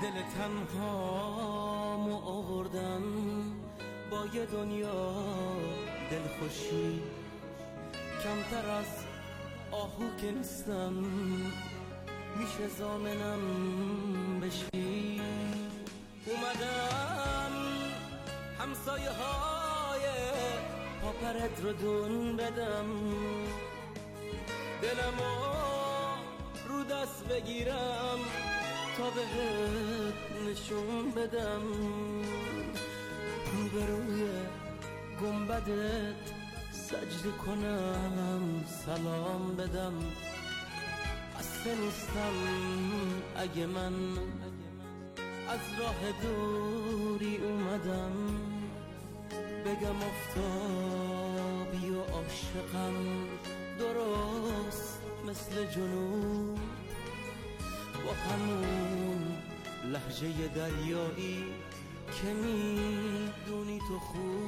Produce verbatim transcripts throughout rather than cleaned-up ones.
دل تنهامو آوردم با یه دنیا دلخوشی، کمتر از آهو که نیستم، میشه زامنم بشی. اومدم همسایه های پاپرت رو دون بدم، دلمو رو دست بگیرم تا بهت نشون بدم، روبروی گنبدت سجده کنم سلام بدم. خسته نیستم اگه من از راه دوری اومدم، بگم افتابی و عاشقم درست مثل جنوب، با همون لهجه دریایی که میدونی تو خوب.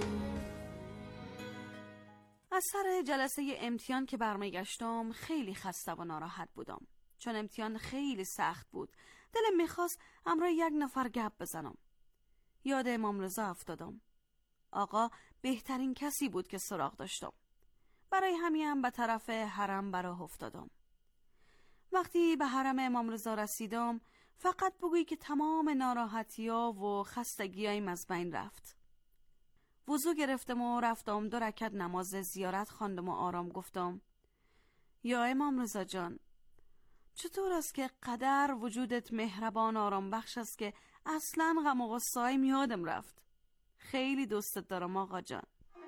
از سر جلسه امتحان که برمیگشتم خیلی خسته و ناراحت بودم، چون امتحان خیلی سخت بود. دلم میخواست همراه یک نفر گپ بزنم. یاد امام رضا افتادم. آقا بهترین کسی بود که سراغ داشتم. برای همین به طرف حرم براه افتادم. وقتی به حرم امام رضا رسیدم فقط بگویی که تمام ناراحتی‌ها و خستگی‌هایم از بین رفت. وضو گرفتم و رفتم دو رکعت نماز زیارت خواندم و آرام گفتم: یا امام رضا جان، چطور است که قدر وجودت مهربان آرام بخش است که اصلاً غم و غصه‌هایم یادم رفت. خیلی دوستت دارم آقا جان.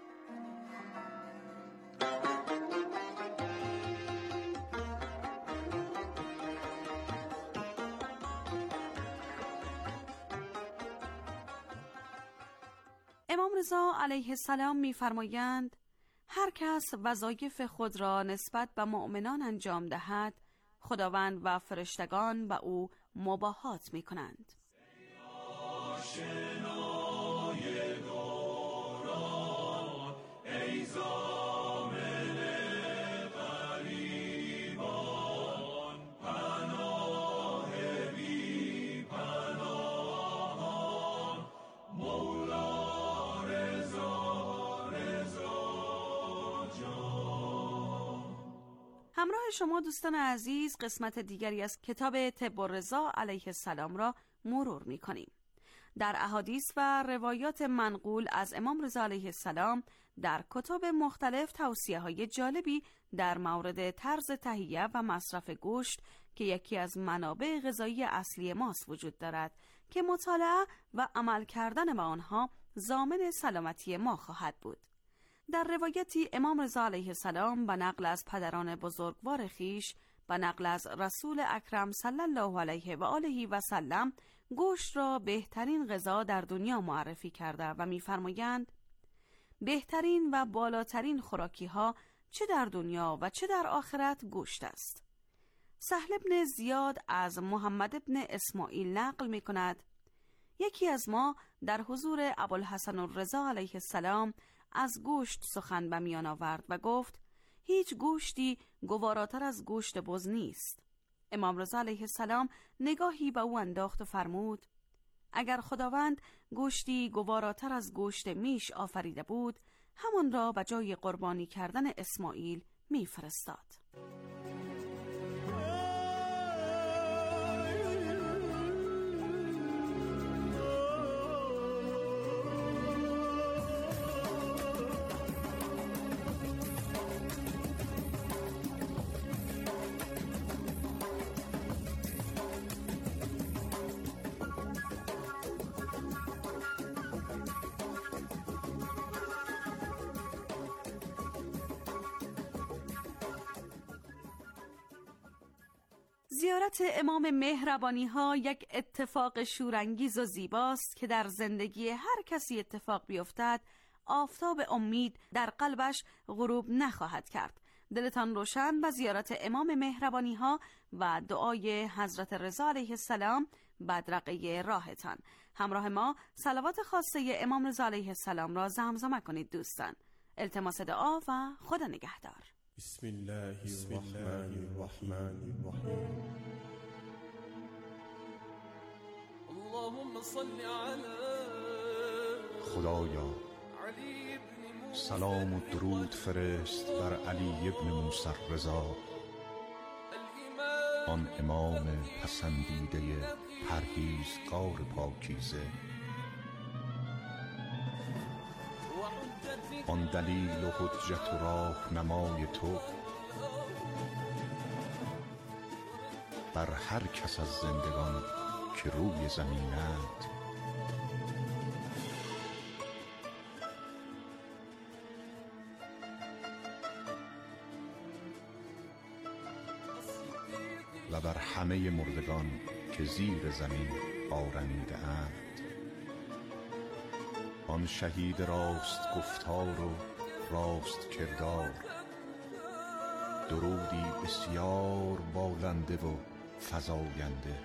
امام رضا علیه السلام می‌فرمایند هر کس وظایف خود را نسبت به مؤمنان انجام دهد، خداوند و فرشتگان به او مباهات می‌کنند. همراه شما دوستان عزیز قسمت دیگری از کتاب طب الرضا علیه السلام را مرور می کنیم. در احادیث و روایات منقول از امام رضا علیه السلام در کتب مختلف توصیه های جالبی در مورد طرز تهیه و مصرف گوشت که یکی از منابع غذایی اصلی ماست وجود دارد که مطالعه و عمل کردن با آنها ضامن سلامتی ما خواهد بود. در روایتی امام رضا علیه السلام به نقل از پدران بزرگوار خیش، به نقل از رسول اکرم صلی الله علیه و آله و سلم، گوشت را بهترین غذا در دنیا معرفی کرده و می‌فرمایند بهترین و بالاترین خوراکی ها چه در دنیا و چه در آخرت گوشت است. سهل ابن زیاد از محمد ابن اسماعیل نقل می‌کند یکی از ما در حضور ابوالحسن الرضا علیه السلام از گوشت سخن به میان آورد و گفت هیچ گوشتی گواراتر از گوشت بز نیست. امام رضا علیه السلام نگاهی به او انداخت و فرمود اگر خداوند گوشتی گواراتر از گوشت میش آفریده بود، همون را به جای قربانی کردن اسماعیل میفرستاد. زیارت امام مهربانی ها یک اتفاق شورانگیز و زیباست که در زندگی هر کسی اتفاق بیفتد آفتاب امید در قلبش غروب نخواهد کرد. دلتان روشن و زیارت امام مهربانی ها و دعای حضرت رضا علیه السلام بدرقه راهتان. همراه ما صلوات خاصه امام رضا علیه السلام را زمزمه کنید دوستان. التماس دعا و خدا نگهدار. بسم الله الرحمن الرحیم. خدایا سلام و درود فرست بر علی ابن موسی رضا، آن امام پسندیده پرهیزگار پاکیزه، آن دلیل و حجت و راهنمای تو بر هر کس از زندگان که روی زمینند. و بر همه مردگان که زیر زمین آرمیده اند. آن شهید راست گفتار و راست کردار، درودی بسیار بالنده و فزاینده.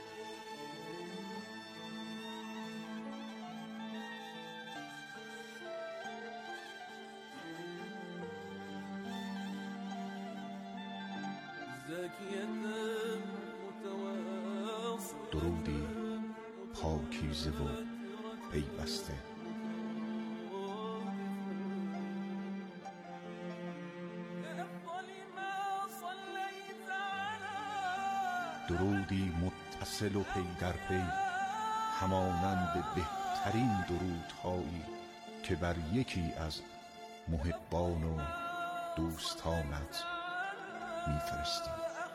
درودی پاکیزه و پیوسته. درودی متصل و پی در پی، همانند بهترین درودهایی که بر یکی از محبان و دوستانت میفرستی.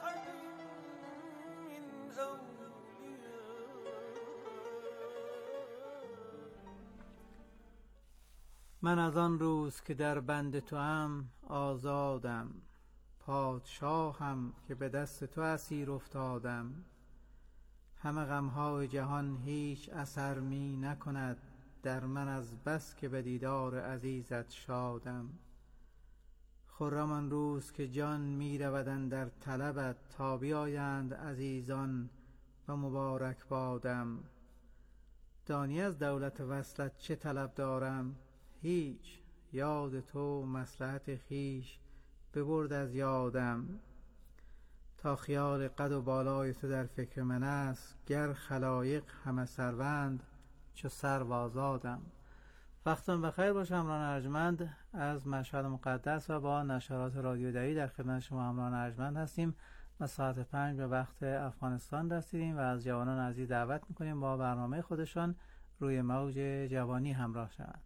من از آن روز که در بند تو هم آزادم، پادشاهم که به دست تو اسیر افتادم. همه غمهای جهان هیچ اثر می نکند در من، از بس که به دیدار عزیزت شادم. خرم آن روز که جان می رود اندر طلبت، تا بیایند عزیزان و مبارک بادم. دانی از دولت وصلت چه طلب دارم؟ هیچ، یاد تو مصلحت خویش ببرد از یادم. تا خیال قد و بالای تو در فکر من است، گر خلایق همه سروند چو سرو آزادم. وقتتون بخیر باشه همراهان ارجمند. از مشهد مقدس و با نشرات رادیو دری در خدمت شما همراهان ارجمند هستیم و ساعت پنج به وقت افغانستان رسیدیم و از جوانان عزیز دعوت میکنیم با برنامه خودشان روی موج جوانی همراه شوند.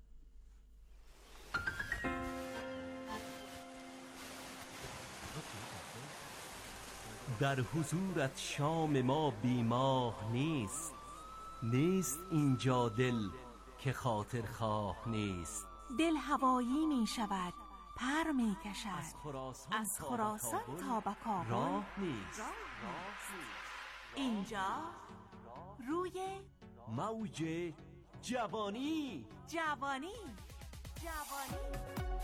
در حضورت شام ما بیماه نیست، نیست اینجا دل که خاطر خواه نیست. دل هوایی می شود، پر می کشد، از خراسان, از خراسان تا به کابل راه نیست. اینجا روی موج جوانی جوانی جوانی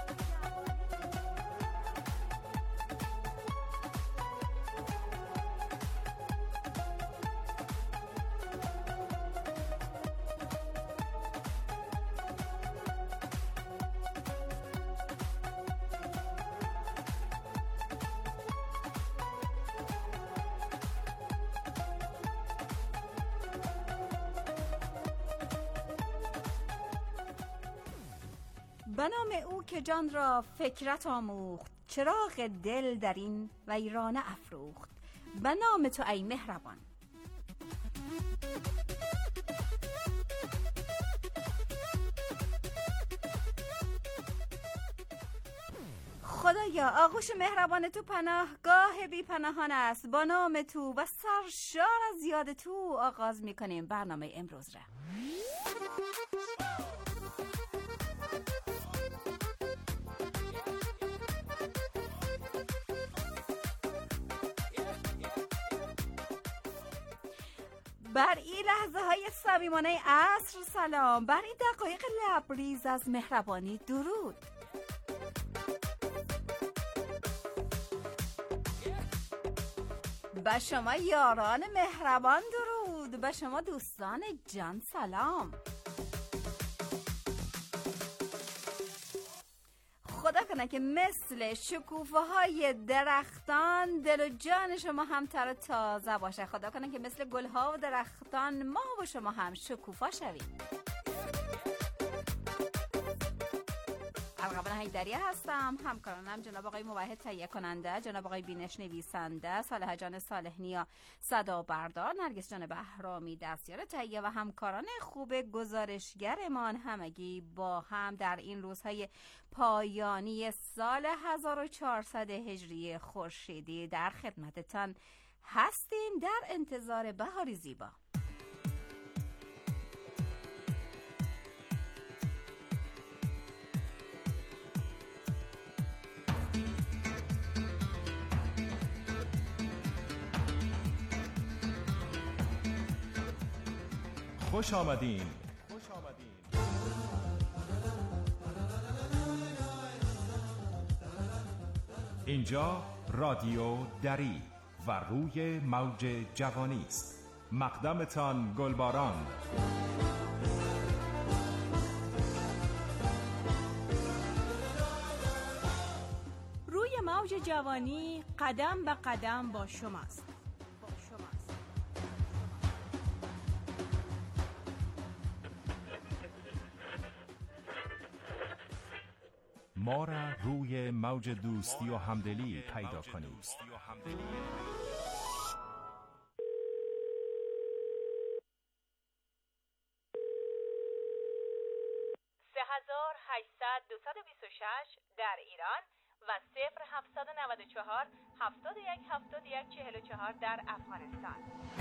به نام او که جان را فکرت آموخت، چراغ دل در این ویرانه افروخت. به نام تو ای مهربان. خدایا آغوش مهربان تو پناهگاه بی پناهان است. با نام تو و سرشار از یاد تو آغاز میکنیم برنامه امروز را. بر این لحظه های صمیمانه عصر سلام، بر این دقایق لبریز از مهربانی درود. به شما یاران مهربان درود، به شما دوستان جان سلام. خدا کنه که مثل شکوفه های درختان دل و جان شما هم تر و تازه باشه. خدا کنه که مثل گلها و درختان ما و شما هم شکوفا شویم. ارغوان حیدری هستم. همکارانم جناب آقای موحد تهیه کننده، جناب آقای بینش نویسنده، صالح جان صالح نیا صدا بردار، نرگس جان بهرامی دستیار تهیه و همکاران خوب گزارشگرمان همگی با هم در این روزهای پایانی سال هزار و چهارصد هجری خورشیدی در خدمتتان هستیم در انتظار بهاری زیبا. خوش آمدین. اینجا رادیو دری و روی موج جوانی است. مقدمتان گلباران. روی موج جوانی قدم به قدم با شماست. ما را روی موج دوستی و همدلی پیدا کنید. سه هزار و هشتصد دویست و بیست و شش در ایران و صفر هفتصد و نود و چهار هفتاد و یک هفتاد و یک چهل و چهار در افغانستان.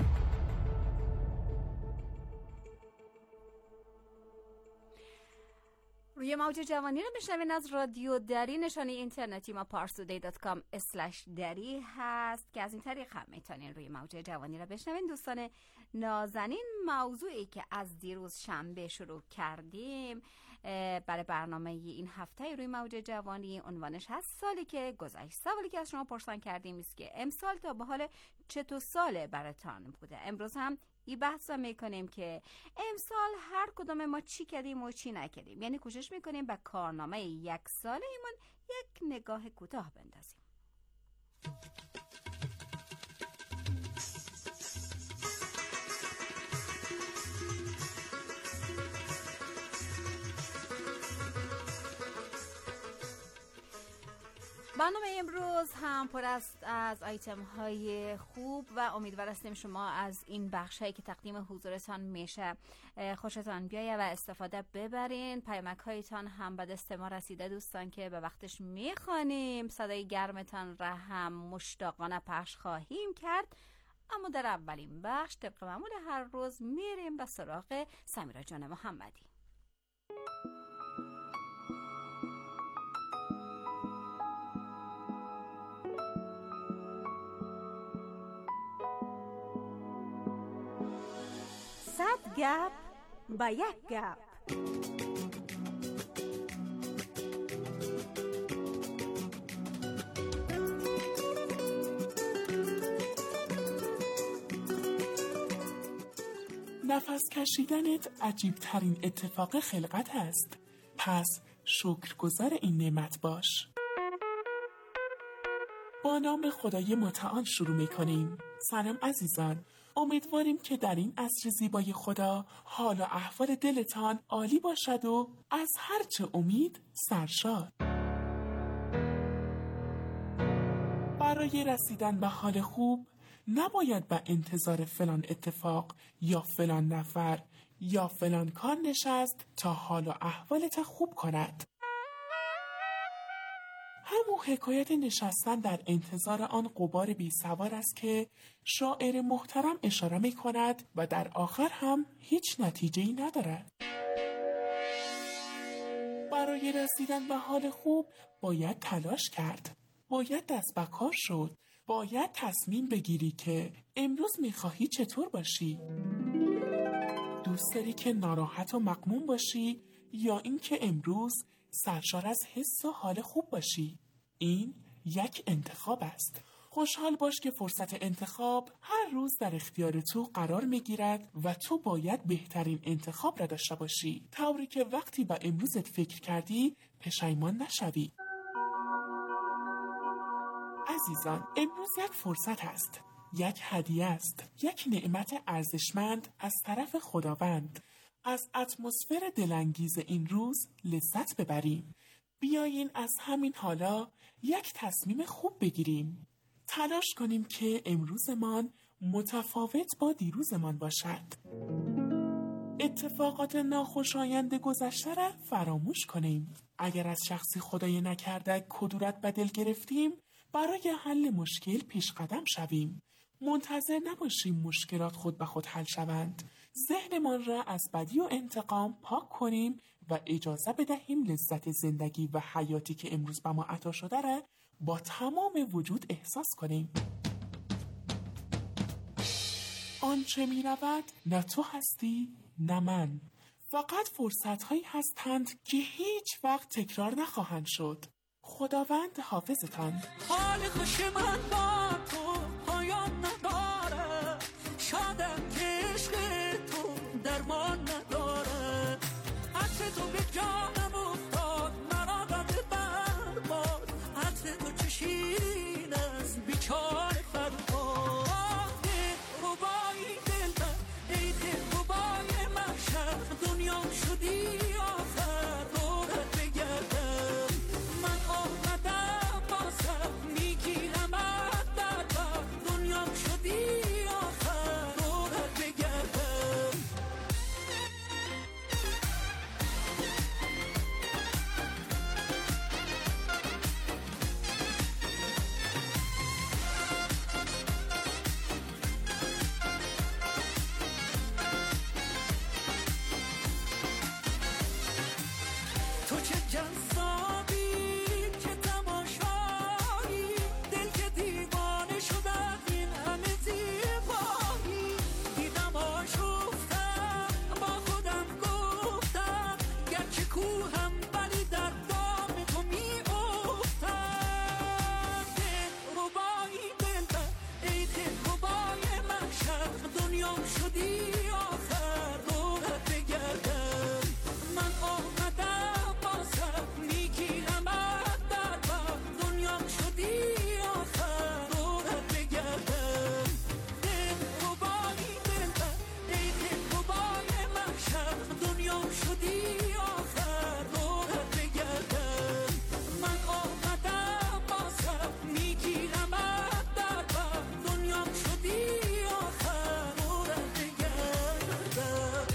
روی موج جوانی رو بشنوین از رادیو دری. نشانی اینترنتی ما پارسودی دات کام اسلش دری هست که از این طریق هم میتونین روی موج جوانی رو بشنوین. دوستان نازنین، موضوعی که از دیروز شنبه شروع کردیم برای برنامه این هفته روی موج جوانی عنوانش هست سالی که گذشت. سوالی که از شما پرسان کردیم است که امسال تا به حال چطور سال براتان بوده. امروز هم این بحث رو میکنیم که امسال هر کدوم ما چی کردیم و چی نکردیم، یعنی کوشش میکنیم به کارنامه یک ساله ایمون یک نگاه کوتاه بندازیم. برنامه امروز هم پر است از آیتم های خوب و امیدوار هستیم شما از این بخش هایی که تقدیم حضورتان میشه خوشتان بیایه و استفاده ببرین. پیامک هایتان هم به دست ما رسیده دوستان که به وقتش میخوانیم. صدای گرمتان را هم مشتاقانه پخش خواهیم کرد. اما در اولین بخش طبق معمول هر روز میریم به سراغ سمیرا جان محمدی. صد گپ با یک گپ. نفس کشیدنت عجیب ترین اتفاق خلقت است. پس شکرگزار این نعمت باش. با نام خدای متعال شروع می‌کنیم. سلام عزیزان، امیدواریم که در این عصر زیبای خدا حال و احوال دلتان عالی باشد و از هرچه امید سرشار. برای رسیدن به حال خوب نباید به انتظار فلان اتفاق یا فلان نفر یا فلان کار نشست تا حال و احوالت خوب کند. همون حکایت نشستن در انتظار آن غبار بی سوار است که شاعر محترم اشاره می کند و در آخر هم هیچ نتیجه‌ای ندارد. برای رسیدن به حال خوب باید تلاش کرد، باید دست به کار شد، باید تصمیم بگیری که امروز میخواهی چطور باشی. دوست داری که ناراحت و مغموم باشی یا اینکه امروز سرشار از حس و حال خوب باشی؟ این یک انتخاب است. خوشحال باش که فرصت انتخاب هر روز در اختیار تو قرار میگیرد و تو باید بهترین انتخاب را داشته باشی، طوری که وقتی به امروزت فکر کردی پشیمان نشوی. عزیزان، امروز یک فرصت است، یک هدیه است، یک نعمت ارزشمند از طرف خداوند. از اتمسفر دلانگیز این روز لذت ببریم. بیایین از همین حالا یک تصمیم خوب بگیریم. تلاش کنیم که امروزمان متفاوت با دیروزمان باشد. اتفاقات ناخوشایند گذشته را فراموش کنیم. اگر از شخصی خدای نکرده کدورت به دل گرفتیم، برای حل مشکل پیش قدم شویم. منتظر نباشیم مشکلات خود به خود حل شوند. ذهنمان را از بدی و انتقام پاک کنیم و اجازه بدهیم لذت زندگی و حیاتی که امروز به ما عطا شده را با تمام وجود احساس کنیم. آنچه می رود نه تو هستی نه من. فقط فرصت هایی هستند که هیچ وقت تکرار نخواهند شد. خداوند حافظتان. حال خوش من با تو پایان نداره، شادم که عشق تو درمان نداره. عطر تو به جانم افتاد، مرا داده برباد. عطر تو چه شیرین از بیچاره فرهاد. دلربای دلبر، ای دلربای محشر، دنیا شدی آخر دورت بگردم. من آمدم بازم میگیرم از در بر، دنیا شدی آخر دورت بگردم. تو چه جذابی که تماشایی، دل که دیوانه شد از این همه زیبایی. دیدم آشفتم با خودم گفتم، گرچه کوهم ولی در دام تو می افتم. دلربایی دلبر، ای دلربای محشر، دنیا شدی آخر دورت بگردم. من آمدم بازم میگیرم از در بر، دنیا شدی آخر دورت بگردم. دلربایی دلبر، ای دلربای محشر، دنیا شدی آخر دورت بگردم. من آمدم بازم میگیرم از در بر، دنیا شدی آخر دورت بگردم.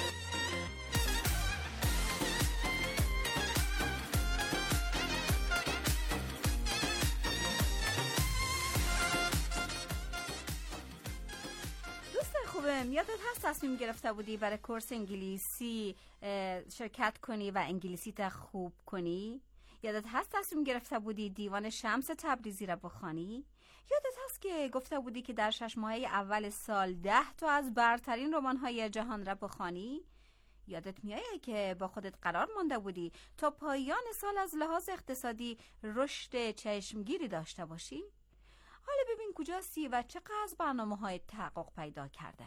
دوست خوبم، یادت هست تصمیم گرفته بودی برای کورس انگلیسی اه، شرکت کنی و انگلیسی تا خوب کنی؟ یادت هست تصمیم گرفته بودی دیوان شمس تبریزی را بخوانی؟ یادت هست که گفته بودی که در شش ماهه اول سال ده تا از برترین رمان‌های جهان را بخوانی؟ یادت میاد که با خودت قرار مانده بودی تا پایان سال از لحاظ اقتصادی رشد چشمگیری داشته باشی؟ حالا ببین کجاستی و چقدر برنامه‌های تحقق پیدا کرده.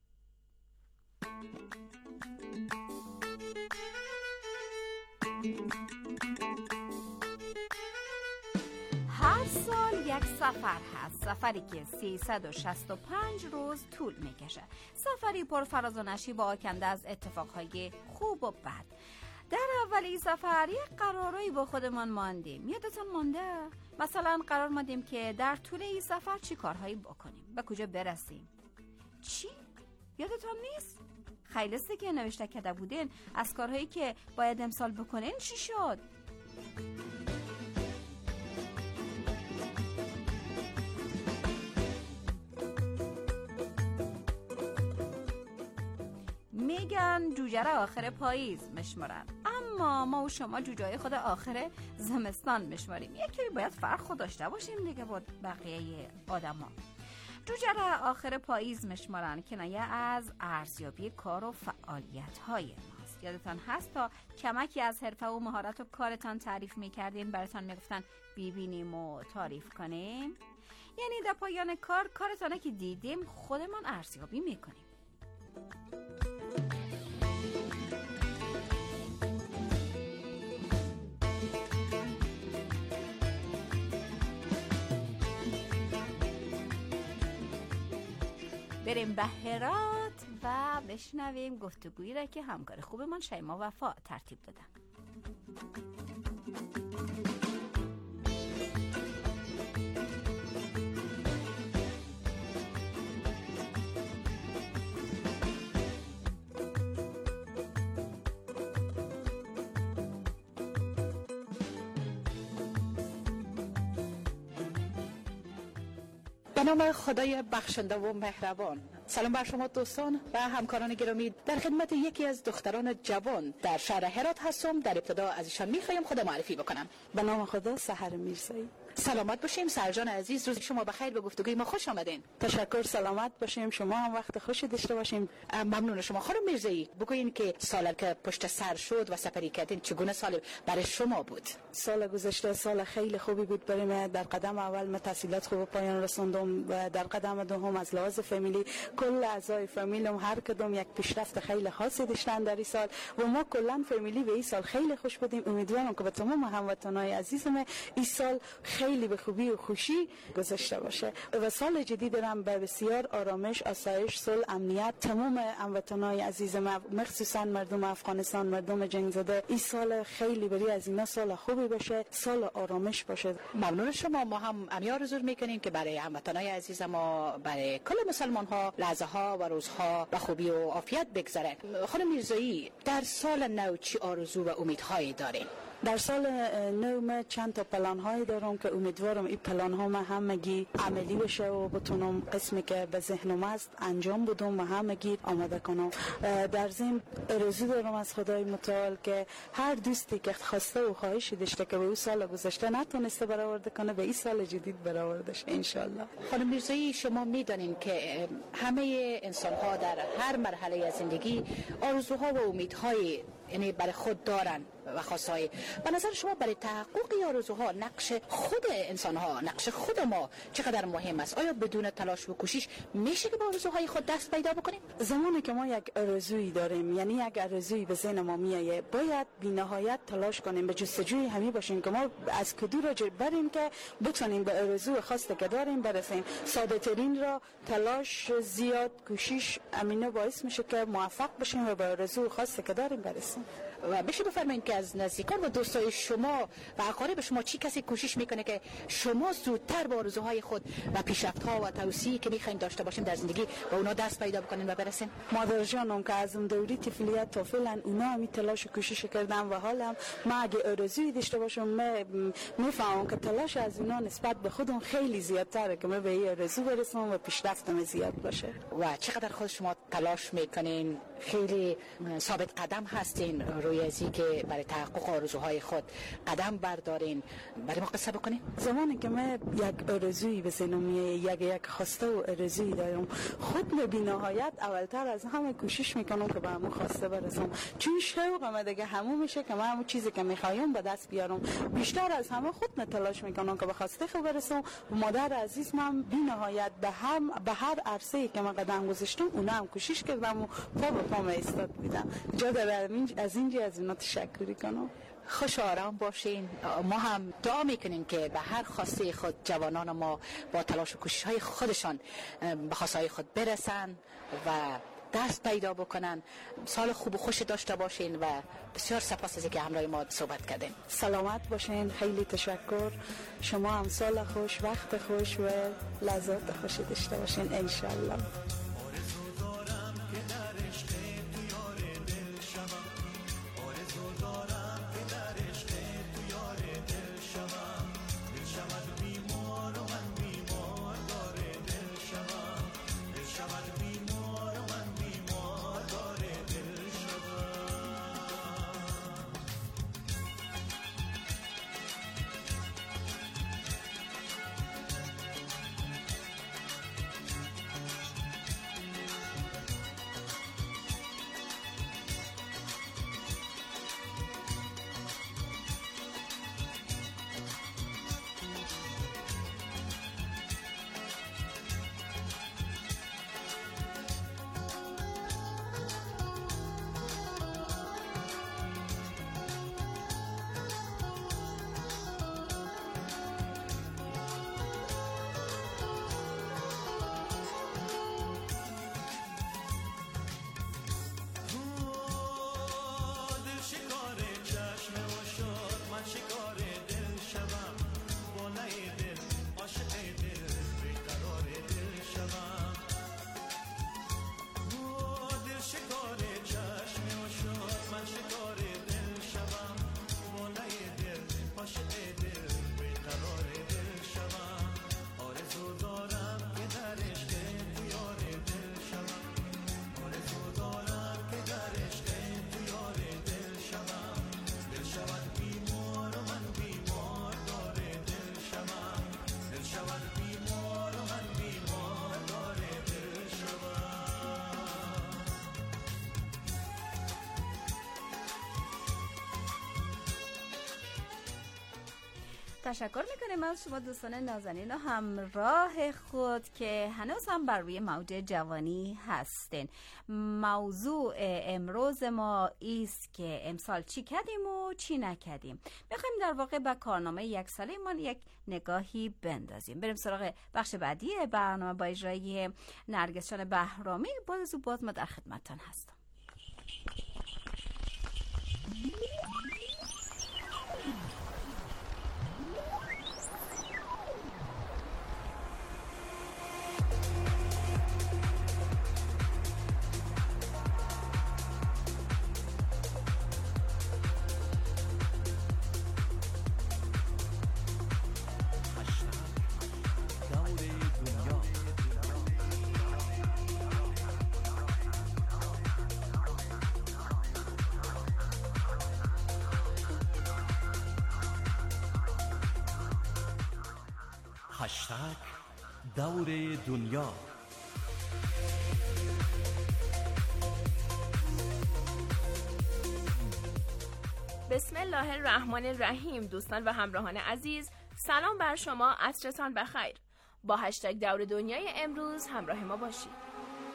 هر سال یک سفر هست، سفری که سیصد و شصت و پنج روز طول میکشه، سفری پر فراز و نشیب و آکنده از اتفاقهای خوب و بد. در اول این سفر یک قرارایی با خودمان ماندیم. یادتون مانده؟ مثلا قرار ماندیم که در طول این سفر چی کارهایی بکنیم، به کجا برسیم. چی؟ یادتون نیست؟ خیلی است که نوشته کرده بودین از کارهایی که باید امسال بکنین چی شد؟ میگن جوجه را آخر پاییز مشمارن، اما ما و شما جوجه خود آخر زمستان مشماریم. یکی باید فرق داشته باشیم دیگه با بقیه آدم ها. جوجه را آخر پاییز مشمارن کنایه از ارزیابی کار و فعالیت های ماست. یادتان هست تا کمکی از حرفه و مهارت و کارتان تعریف میکردین براتان میگفتن ببینیم و تعریف کنیم. یعنی در پایان کار کارتانه که دیدیم خودمان ارزیابی میکنیم. بریم به هرات و بشنویم گفتگویی را که همکار خوبمان شیما وفا ترتیب دادن. به نام خدای بخشنده و مهربان. سلام بر شما دوستان و همکاران گرامی. در خدمت یکی از دختران جوان در شهر هرات هستم. در ابتدا از ایشان میخوایم خود معرفی بکنم. به نام خدا سحر میرزایی. سلامت باشیم سرجان عزیز، روز شما بخیر، به گفتگوی ما خوش آمدین. تشکر، سلامت باشیم، شما هم وقت خوشی داشته باشیم. ممنون شما. خانم میرزایی بگوین که سال که پشت سر شد و سفری کردین چگونه سال برای شما بود؟ سال گذشته سال خیلی خوبی بود برای من. در قدم اول من تحصیلات خوب پایان رسوندم و در قدم دوم از لحاظ فامیلی کل اعضای فامیلم هر کدوم یک پیشرفت خیلی خاصی داشتن در این سال و ما کلا فامیلی به این سال خیلی خوش بودیم. امیدوارم که به تمام هموطنای عزیزم این سال خیلی به خوبی و خوشی گذشته باشه و سال جدید هم به بسیار آرامش، آسایش، صلح، امنیت تمام هموطنای عزیزم، مخصوصا مردم افغانستان، مردم جنگ زده، این سال خیلی برای از اینا سال خوبی باشه، سال آرامش باشه. ممنون شما. ما هم همین آرزو میکنیم که برای هموطنای عزیز ما، برای کل مسلمان ها لحظه ها و روزها به خوبی و عافیت بگذره. خانم میرزایی در سال نو چی آرزو و امیدهایی دارین؟ در سال نو من چند تا پلان هایی دارم که امیدوارم این پلان ها من همگی عملی بشه و بتونم قسمی که به ذهنم است انجام بدم و همگی آماده کنم. در ضمن آرزو دارم از خدای متعال که هر دوستی که خواسته و خواهشی داشته که به اون سال گذشته نتونسته برآورده کنه به این سال جدید برآورده شه ان شاء الله. خانم میرزایی شما میدانین که همه انسان ها در هر مرحله از زندگی آرزوها و امیدهای یعنی برای خود دارن و خواستهای. به نظر شما برای تحقق آرزوها نقش خود انسان ها، نقش خود ما چقدر مهم است؟ آیا بدون تلاش و کوشش میشه که به آرزوهای خود دست پیدا بکنیم؟ زمانی که ما یک آرزویی داریم، یعنی یک آرزویی به ذهن ما میایه، باید بی‌نهایت تلاش کنیم، به جستجوی همی باشیم که ما از کدو را بریم که بتونیم به آرزو خواسته که داریم برسیم. ساده ترین را تلاش، زیاد کوشش امینه باعث میشه که موفق بشیم و به آرزو خواسته که داریم برسیم. و بشه بفرمایید که از نزدیکان و دوستای شما و اقارب شما چی کسی کوشش میکنه که شما زودتر به آرزوهای خود و پیشرفت‌ها و توسعه‌ای که میخواین داشته باشین در زندگی به اونا دست پیدا بکنین و برسین؟ مادر جانم که از دوری طفولیت تا فعلا اونا هم تلاش و کوشش کردن و حالا ما اگه آرزویی داشته باشم میفهمم که تلاش از اونا نسبت به خودم خیلی زیادتره که من به این آرزو برسم و پیشرفتم زیاد باشه. و چقدر خود شما تلاش میکنین؟ خیلی ثابت قدم هستین روی ازی که برای تحقق آرزوهای خود قدم بردارین. برای ما قصه بکنین؟ زمانی که من یک آرزویی به ذهنم میاد، یک یک خواسته و آرزویی دارم، خود بی نهایت اولتر از همه کوشش میکنم که به همون خواسته برسم، چون شوقم دیگه همون میشه که من همون چیزی که میخوایم به دست بیارم. بیشتر از همه خود تلاش میکنم که به خواسته خود برسم و مادر عزیز من بی نهایت به هم به هر عرصه‌ای که من قدم گذاشتم اونا هم کوشش کردم و پا به پا ایستاد بودم. جا داره از اینجا از اینا تشکری کنم. خوش آرام باشین. ما هم دعا میکنیم که به هر خواسته خود جوانان ما با تلاش و کوشش های خودشان به خواسته های خود برسن و دست پیدا بکنن. سال خوب و خوش داشته باشین و بسیار سپاس از اینکه همراه ما صحبت کردین. سلامت باشین، خیلی تشکر. شما هم سال خوش، وقت خوش و لحظات خوشی داشته باشین ان شاء الله. تشکر میکنیم از شما دوستان نازنین و همراه خود که هنوز هم بر روی موج جوانی هستین. موضوع امروز ما ایست که امسال چی کردیم و چی نکردیم. میخوایم در واقع به کارنامه یک ساله ما یک نگاهی بندازیم. بریم سراغ بخش بعدی برنامه با اجرای نرگس جان بهرامی. باز و باز ما در خدمتتان هستم. هشتگ دور دنیا. بسم الله الرحمن الرحیم. دوستان و همراهان عزیز، سلام بر شما، عصرتان بخیر. با هشتگ دور دنیای امروز همراه ما باشید.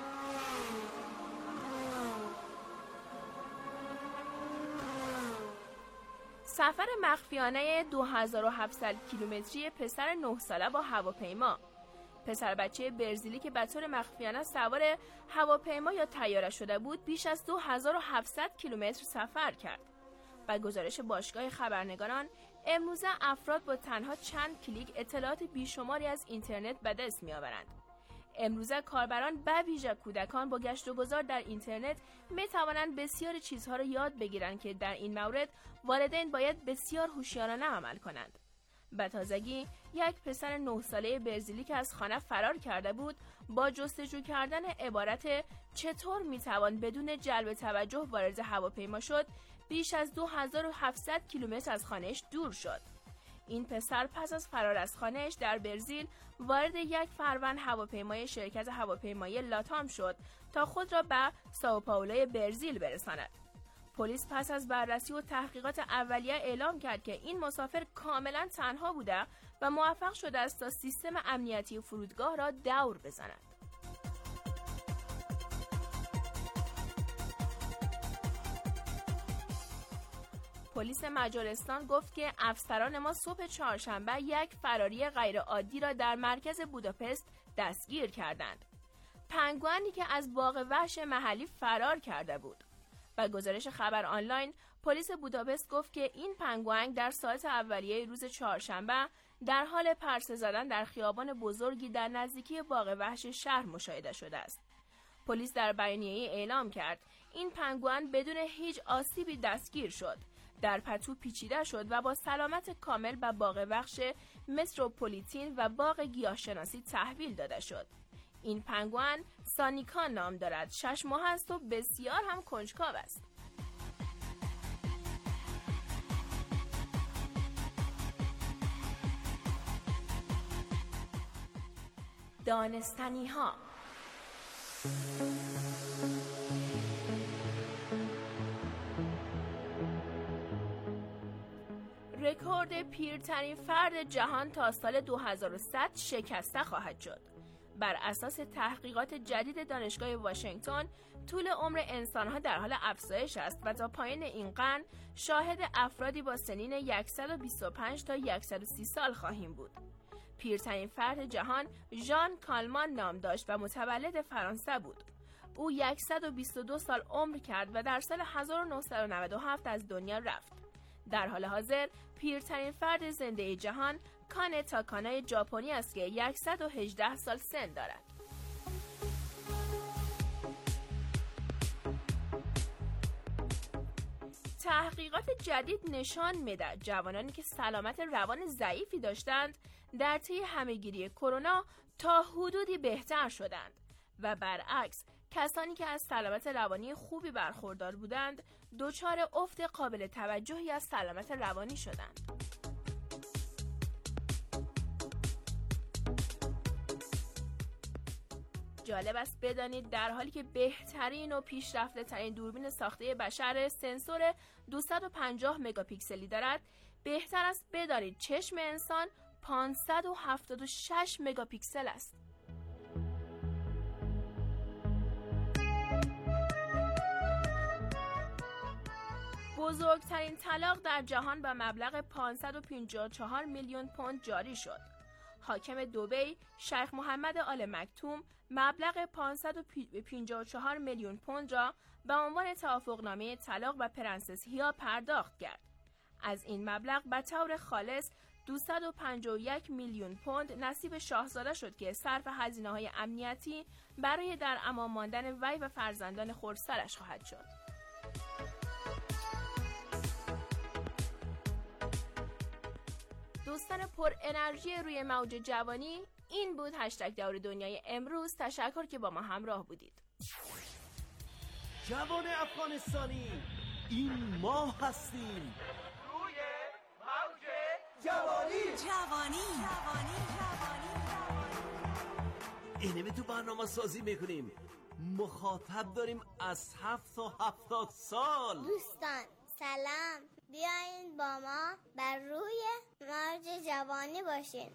سفر مخفیانه دو هزار و هفتصد کیلومتری پسر نه ساله با هواپیما. پسر بچه برزیلی که به طور مخفیانه سوار هواپیما یا طیاره شده بود بیش از دو هزار و هفتصد کیلومتر سفر کرد. با گزارش باشگاه خبرنگاران، امروزه افراد با تنها چند کلیک اطلاعات بیشماری از اینترنت به دست می‌آورند. امروزه کاربران به ویژه کودکان با گشت و گذار در اینترنت می توانند بسیار چیزها را یاد بگیرند که در این مورد والدین باید بسیار هوشیارانه عمل کنند. به تازگی یک پسر نه ساله برزیلی که از خانه فرار کرده بود با جستجو کردن عبارت چطور می توان بدون جلب توجه وارد هواپیما شد بیش از دو هزار و هفتصد کیلومتر از خانه‌اش دور شد. این پسر پس از فرار از خانه‌اش در برزیل وارد یک فروند هواپیمای شرکت هواپیمایی لاتام شد تا خود را به سائوپائولوی برزیل برساند. پلیس پس از بررسی و تحقیقات اولیه اعلام کرد که این مسافر کاملا تنها بوده و موفق شده است تا سیستم امنیتی فرودگاه را دور بزند. پلیس مجارستان گفت که افسران ما صبح چهارشنبه یک فراری غیرعادی را در مرکز بوداپست دستگیر کردند. پنگوئنی که از باغ وحش محلی فرار کرده بود. با گزارش خبر آنلاین، پلیس بوداپست گفت که این پنگوئن در ساعت اولیه روز چهارشنبه در حال پرسه زدن در خیابان بزرگی در نزدیکی باغ وحش شهر مشاهده شده است. پلیس در بیانیه‌ای اعلام کرد این پنگوئن بدون هیچ آسیبی دستگیر شد. در پتو پیچیده شد و با سلامت کامل به باغ وحش متروپولیتین و باغ گیاهشناسی تحویل داده شد. این پنگوئن سانیکا نام دارد، شش ماه است و بسیار هم کنجکاو است. دانستنی ها. رکورد پیرترین فرد جهان تا سال دو هزار و صد شکسته خواهد شد. بر اساس تحقیقات جدید دانشگاه واشنگتن، طول عمر انسان‌ها در حال افزایش است و تا پایان این قرن شاهد افرادی با سنین صد و بیست و پنج تا صد و سی سال خواهیم بود. پیرترین فرد جهان ژان کالمان نام داشت و متولد فرانسه بود. او صد و بیست و دو سال عمر کرد و در سال هزار و نهصد و نود و هفت از دنیا رفت. در حال حاضر پیرترین فرد زنده جهان کانه تاکانای ژاپنی است که صد و هجده سال سن دارد. تحقیقات جدید نشان می‌دهد جوانانی که سلامت روان ضعیفی داشتند در طی همه‌گیری کرونا تا حدودی بهتر شدند و برعکس کسانی که از سلامت روانی خوبی برخوردار بودند دچار افت قابل توجهی از سلامت روانی شدند. جالب است بدانید در حالی که بهترین و پیشرفته ترین دوربین ساخته بشر سنسور دویست و پنجاه مگاپیکسلی دارد، بهتر است بدانید چشم انسان پانصد و هفتاد و شش مگاپیکسل است. بزرگترین طلاق در جهان با مبلغ پانصد و پنجاه و چهار میلیون پوند جاری شد. حاکم دبی شیخ محمد آل مکتوم مبلغ پانصد و پنجاه و چهار میلیون پوند را به عنوان توافقنامه طلاق و پرنسس هیا پرداخت کرد. از این مبلغ به طور خالص دویست و پنجاه و یک میلیون پوند نصیب شاهزاده شد که صرف هزینه‌های امنیتی برای در امان ماندن وی و فرزندان خردسرش خواهد شد. دوستان پر انرژی روی موج جوانی، این بود هشتگ دور دنیای امروز. تشکر که با ما همراه بودید. جوان افغانستانی، این ما هستیم روی موج جوانی جوانی جوانی جوانی اینه تو برنامه سازی میکنیم. مخاطب داریم از هفت تا هفتاد سال. دوستان سلام، بیاین با ما بر روی موج جوانی باشین.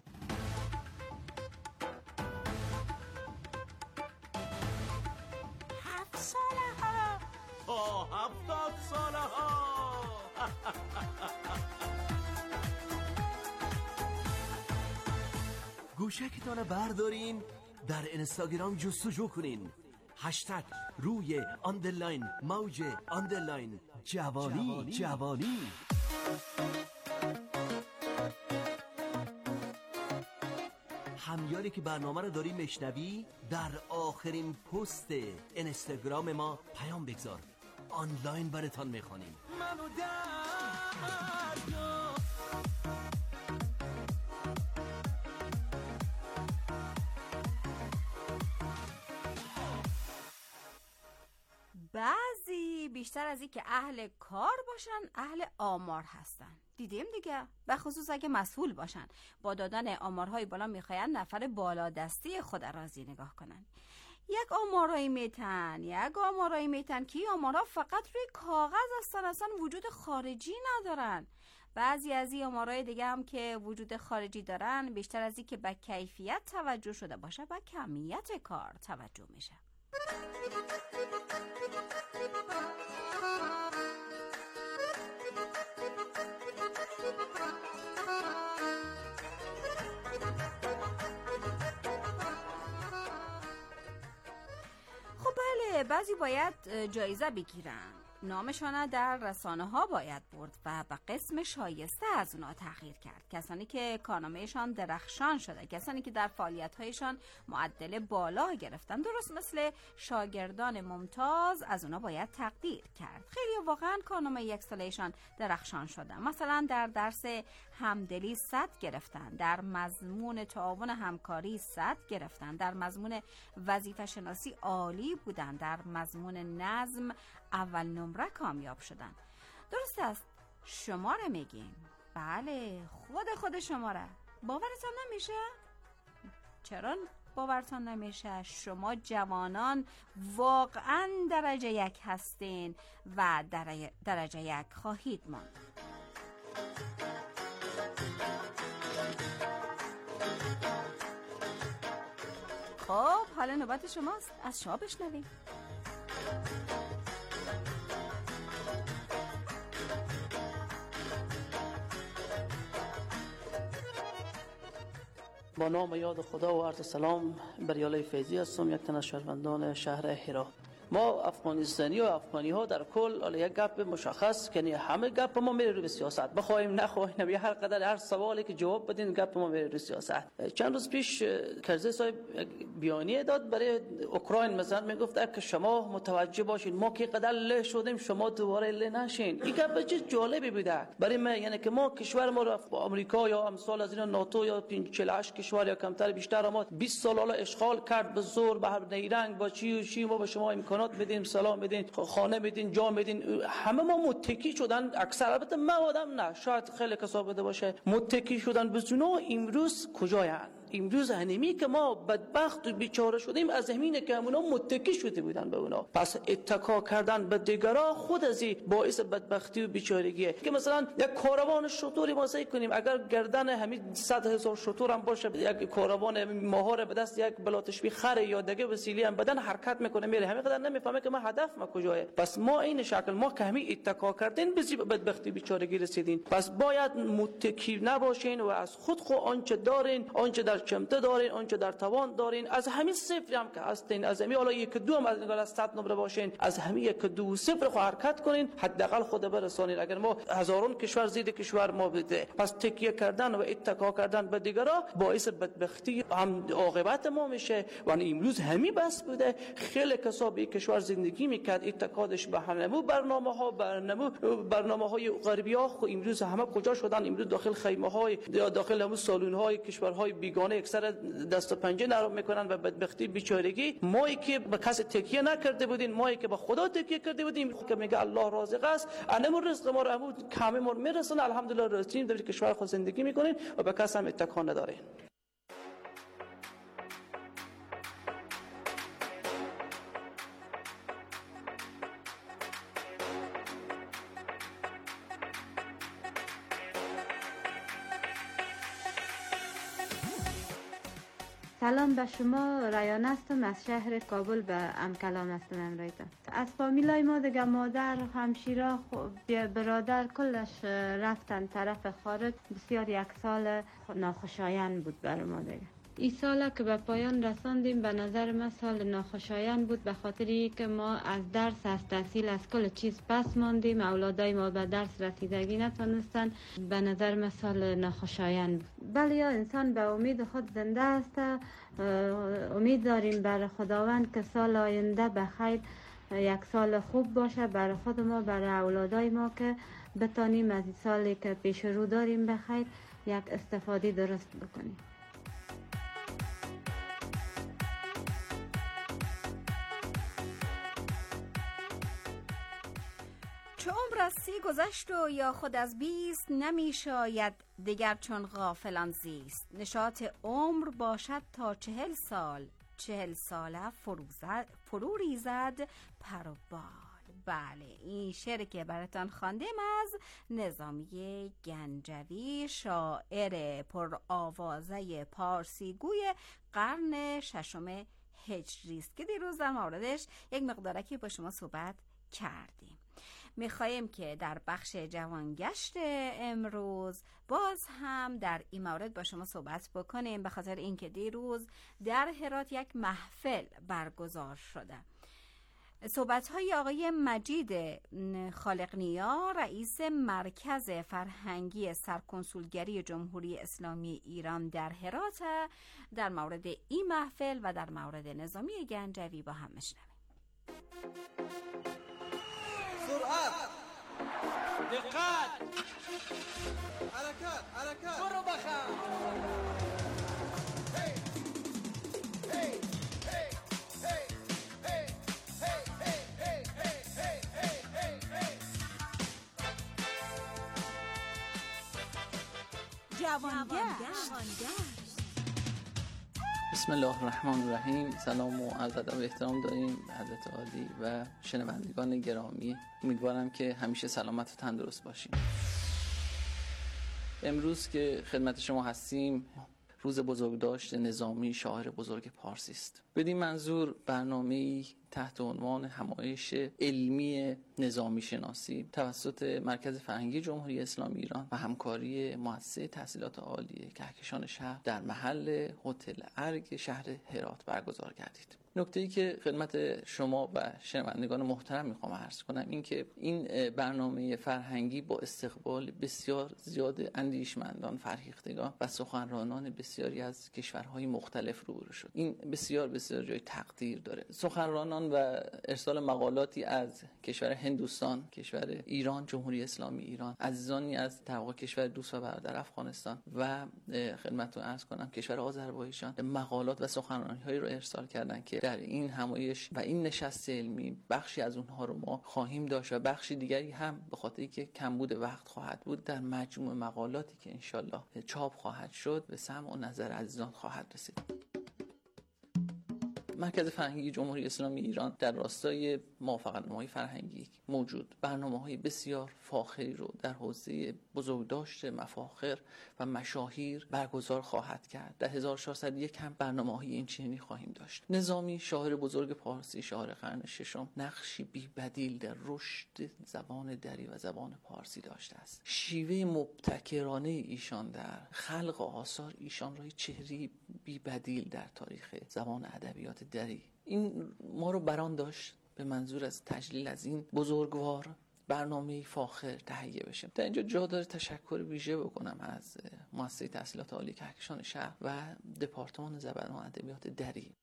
هفت ساله ها تا هفتاد ساله ها. گوشکتان بردارین، در اینستاگرام جستجو کنین، هشتگ روی آندرلاین موج آندرلاین جوانی جوانی. همیاری که برنامه رو داری مشنوی، در آخرین پست اینستاگرام ما پیام بگذار، آنلاین براتان میخوانیم. منو بعضی بیشتر از این که اهل کار باشن اهل آمار هستن. دیدیم دیگه، به خصوص اگه مسئول باشن. با دادن آمارهای بالا میخواین نفر بالا دستی خود راضی نگاه کنن. یک آمارایی میتن یک آمارایی میتن که آمارها فقط روی کاغذ هستن، اصلا وجود خارجی ندارن. بعضی از این آمارهای دیگه هم که وجود خارجی دارن، بیشتر از این که به کیفیت توجه شده باشه به کمیت کار توجه میشه. خب بله، بعضی باید جایزه بگیرن، نامشان در رسانه ها باید برد و به قسم شایسته از اونا تغییر کرد. کسانی که کارنامه‌شان درخشان شده، کسانی که در فعالیت‌هایشان معدل بالا گرفتن، درست مثل شاگردان ممتاز، از اونا باید تقدیر کرد. خیلی واقعا کارنامه یک ساله‌شان درخشان شده، مثلا در درس همدلی صد گرفتن، در مضمون تعاون همکاری صد گرفتن، در مضمون وظیفه شناسی عالی بودن، در مضمون نظم اول نمره کامیاب شدن. درست است، شماره میگیم. بله، خود خود شماره. باورتان نمیشه؟ چرا باورتان نمیشه؟ شما جوانان واقعا درجه یک هستین و درجه, درجه یک خواهید ماند. خب حالا نوبت شماست، از شما بشنویم. با نام یاد خدا و عرض سلام، بریاله فیضی هستم، یک تن از شهروندان شهر هرات. ما افغانستانی و افغانی ها در کل یک گپ مشخص، یعنی همه گپ ما میره روی سیاست، بخوایم نخوایم، یا هر قدر هر سوالی که جواب بدین گپ ما میره روی سیاست. چند روز پیش کرزی صاحب بیانیه داد برای اوکراین، مثلا میگفت که شما متوجه باشین ما که قدر له شدیم، شما دوباره له نشین. این گپ چه جالبی بوده برای ما، یعنی که ما کشور ما رو با آمریکا یا امثال از این ناتو یا چهل و هشت کشور یا کمتر بیشتر ما بیست سال حالا اشغال کرد به زور، به هر نیرنگ با چی و چی. ما به شما امکان میدیم، سلام میدین، خانه میدین، جا میدین، همه ما متکی شدن. اکثر البته ما آدم نه، شاید خیلی کسا بده باشه، متکی شدن به زنا. امروز کجایند؟ امروز هنمی که ما بدبخت و بیچاره شدیم از همینه که همونا متکی شده بودن به اونا. پس اتکا کردن به دیگرا خود از این باعث بدبختی و بیچارگیه. که مثلا یک کاروان شطوری ما سعی کنیم اگر گردن همین صد هزار شطور هم باشه، یک کاروان ماهر به دست یک بلاتشبی خر یا دیگه وسیله هم بدن حرکت میکنه میره، همین قدر نمیفهمه که ما هدف ما کجاست. پس ما این شکل ما که همین اتکا کردین به بدبختی بیچارگی رسیدین. پس باید متکی نباشین و از خود خو آنچه دارین، آنچه در چمته دارین، آنچه در توان دارین، از همین صفر هم که هستین، از همین حالا یک دو هم از نگاه از صد نمره باشین، از همین یک دو صفر خو حرکت کنین، حداقل خود برسانین. اگر ما هزاران کشور زید کشور ما بده، پس تکیه کردن و اتکا کردن به دیگرا باعث بدبختی هم عاقبت ما میشه. و امروز همین بس بوده خیلی کسا به کشور زندگی میکرد اتکادش به همو برنامه ها برنامه برنامه های غربی ها، خو امروز همه کجا شدن؟ امروز داخل خیمه های یا داخل همون سالن های کشورهای بیگانه اکثر دست و پنجه نرم میکنن و بدبختی بیچارگی. مایی که به کسی تکیه نکرده بودیم، مایی که به خدا تکیه کرده بودیم که میگه الله رازق است، انمون رزق ما رو همون کامه ما میرسونه، الحمدلله رسیدیم در کشور خود زندگی میکنین و به کس هم اتکا ندارین. سلام به شما، ریان هستم از شهر کابل. به ام کلام هستم امرایتا. از فامیلای ما دیگه مادر، همشیره، برادر کلش رفتن طرف خارج. بسیار یک سال ناخوشایند بود برای ما دیگه. این سال که به پایان رساندیم به نظر من سال ناخوشایند بود، به خاطر که ما از درس، از تحصیل، از کل چیز پس ماندیم. اولادای ما به درس رسیدگی نتونستن. به نظر من سال ناخوشایند بود. بله یا انسان به امید خود زنده است. امید داریم برای خداوند که سال آینده به خیر یک سال خوب باشه برای خود ما، برای اولادای ما، که بتانیم از این سالی که پیش رو داریم به خیر یک استفاده درست بکنیم. چو عمر از سی گذشت و یا خود از بیست، نمی شاید دیگر چون غافلان زیست. نشاط عمر باشد تا چهل سال، چهل ساله فروزد فرو ریزد پر و بال. بله، این شعر که براتان خواندم از نظامی گنجوی، شاعر پر آوازه پارسی گوی قرن ششم هجری است که دیروز در موردش یک مقدارکی با شما صحبت کردیم. میخوایم که در بخش جوانگشت امروز باز هم در این مورد با شما صحبت بکنیم، به خاطر اینکه دیروز در هرات یک محفل برگزار شده. صحبت‌های آقای مجید خالقنیا، رئیس مرکز فرهنگی سرکنسولگری جمهوری اسلامی ایران در هرات، در مورد این محفل و در مورد نظامی گنجوی با هم میشنویم. سرعت، دقت، حرکت، حرکت، برو بخم. هی هی هی هی هی هی هی هی هی هی. جوانگشت. بسم الله الرحمن الرحیم. سلام و عرض ادب و احترام داریم به حضرت عالی و شنوندگان گرامی. امیدوارم که همیشه سلامت و تندرست باشیم. امروز که خدمت شما هستیم روز بزرگداشت نظامی شاعر بزرگ پارسی است. بدین منظور برنامه‌ای تحت عنوان همایش علمی نظامی شناسی توسط مرکز فرهنگی جمهوری اسلامی ایران و همکاری مؤسسه تحصیلات عالی کهکشان شهر در محل هتل ارگ شهر هرات برگزار کردید. نکته‌ای که خدمت شما و شنوندگان محترم میخوام عرض کنم این که این برنامه فرهنگی با استقبال بسیار زیاد اندیشمندان، فرهیختگان و سخنرانان بسیاری از کشورهای مختلف روبرو شد. این بسیار بسیار جای تقدیر داره. سخنرانان و ارسال مقالاتی از کشور هندوستان، کشور ایران، جمهوری اسلامی ایران، عزیزانی از در واقع کشور دوست و برادر افغانستان و خدمتتون عرض کنم کشور آذربایجان مقالات و سخنرانی‌هایی رو ارسال کردن که در این همایش و این نشست علمی بخشی از اونها رو ما خواهیم داشت و بخشی دیگری هم به خاطر که کمبود وقت خواهد بود در مجموع مقالاتی که انشالله چاپ خواهد شد به سمع و نظر عزیزان خواهد رسید. مرکز فرهنگی جمهوری اسلامی ایران در راستای موافقتنامه‌های فرهنگی موجود برنامه‌های بسیار فاخری رو در حوزه بزرگداشت مفاخر و مشاهیر برگزار خواهد کرد. در هزار و چهارصد و یک هم برنامه‌های این چنینی خواهیم داشت. نظامی شاعر بزرگ پارسی، شاعر قرن ششم، نقشی بی‌بدیل در رشد زبان دری و زبان پارسی داشته است. شیوه مبتکرانه ایشان در خلق آثار ایشان را چهره‌ای بی‌بدیل در تاریخ زبان ادبیات دری این ما رو بران داشت به منظور از تجلیل از این بزرگوار برنامه فاخر تهیه بشیم. در اینجا جا داره تشکر ویژه بکنم از مؤسسه تحصیلات عالی کهکشان شهر و دپارتمان زبان و ادبیات دری.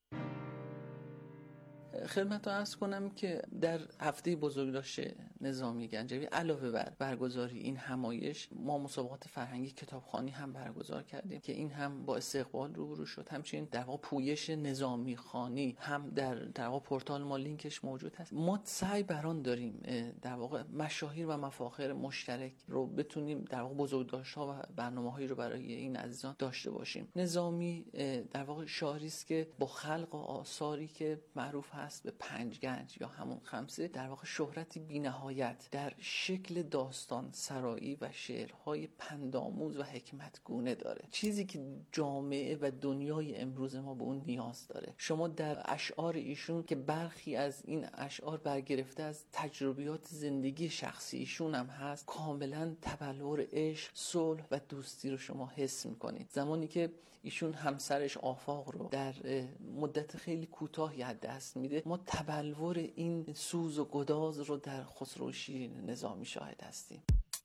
خدمتتون عرض کنم که در هفته بزرگداشت نظامی گنجوی علاوه بر برگزاری این همایش ما مسابقات فرهنگی کتابخوانی هم برگزار کردیم که این هم با استقبال روبرو شد. همچنین در واقع پویش نظامی خوانی هم در در واقع پورتال ما لینکش موجود هست. ما سعی بران داریم در واقع مشاهیر و مفاخر مشترک رو بتونیم در واقع بزرگداشت‌ها و برنامه‌هایی رو برای این عزیزان داشته باشیم. نظامی در واقع شاعری است که با خلق آثاری که معروف هست به پنج گنج یا همون خمسه در واقع شهرتی بی‌نهایت در شکل داستان سرایی و شعرهای پندآموز و حکمتگونه داره، چیزی که جامعه و دنیای امروز ما به اون نیاز داره. شما در اشعار ایشون که برخی از این اشعار برگرفته از تجربیات زندگی شخصی ایشون هم هست، کاملا تبلور عشق، صلح و دوستی رو شما حس می‌کنید. زمانی که ایشون همسرش آفاق رو در مدت خیلی کوتاهی از دست میده، ما تبلور این سوز و گداز رو در خسرو شیرین نظامی شاهد هستیم.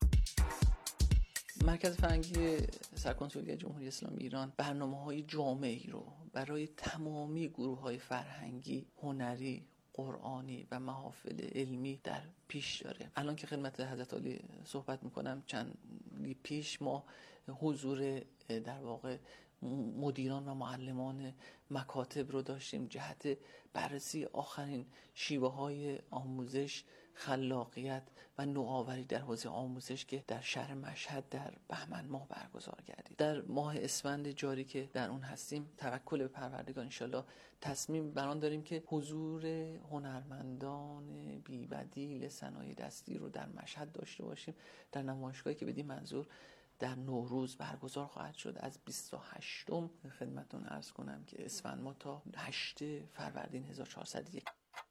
مرکز فرهنگی سرکنسولی جمهوری اسلامی ایران برنامه‌های جامعی رو برای تمامی گروه‌های فرهنگی، هنری، قرآنی و محافل علمی در پیش داره. الان که خدمت حضرت عالی صحبت میکنم، چند پیش ما حضور در واقع مدیران و معلمان مکاتب رو داشتیم جهت بررسی آخرین شیوه های آموزش، خلاقیت و نوآوری در حوزه آموزش که در شهر مشهد در بهمن ماه برگزار گردید. در ماه اسفند جاری که در اون هستیم، توکل به پروردگار انشالله تصمیم بران داریم که حضور هنرمندان بی‌بدیل صنایع دستی رو در مشهد داشته باشیم در نمایشگاهی که بدین منظور در نوروز برگزار خواهد شد. از بیست و هشتم خدمتتون عرض کنم که اسفند ماه تا هشتم فروردین هزار و چهارصد و یک.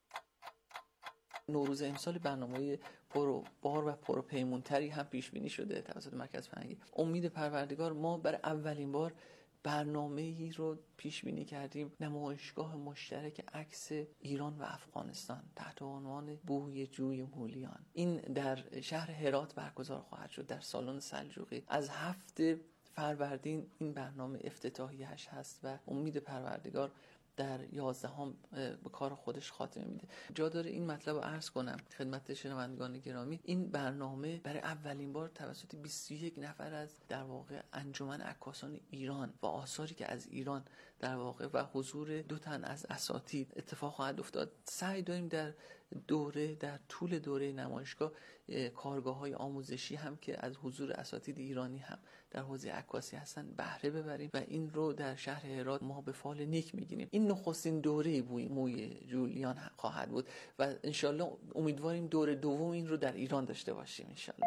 نوروز امسال برنامه پرو بار و پروپیمونتری هم پیش بینی شده توسط مرکز فرهنگی. امید پروردگار ما برای اولین بار برنامه‌ای رو پیش بینی کردیم، نمایشگاه مشترک عکس ایران و افغانستان تحت عنوان بوی جوی مولیان. این در شهر هرات برگزار خواهد شد در سالن سلجوقی. از هفته فروردین این برنامه افتتاحیش هست و امید پروردگار در یازدهم به کار خودش خاتمه میده. جا داره این مطلب رو عرض کنم خدمت شنوندگان گرامی. این برنامه برای اولین بار توسط بیست و یک نفر از در واقع انجمن عکاسان ایران و آثاری که از ایران در واقع و حضور دو تن از اساتید اتفاق خواهد افتاد. سعی داریم در دوره در طول دوره نمایشگاه کارگاه‌های آموزشی هم که از حضور اساتید ایرانی هم در حوزه عکاسی هستن بهره ببریم و این رو در شهر هرات ما به فال نیک میگیریم. این نخستین دوره بوی موی جولیان خواهد بود و انشالله امیدواریم دوره دوم این رو در ایران داشته باشیم انشالله.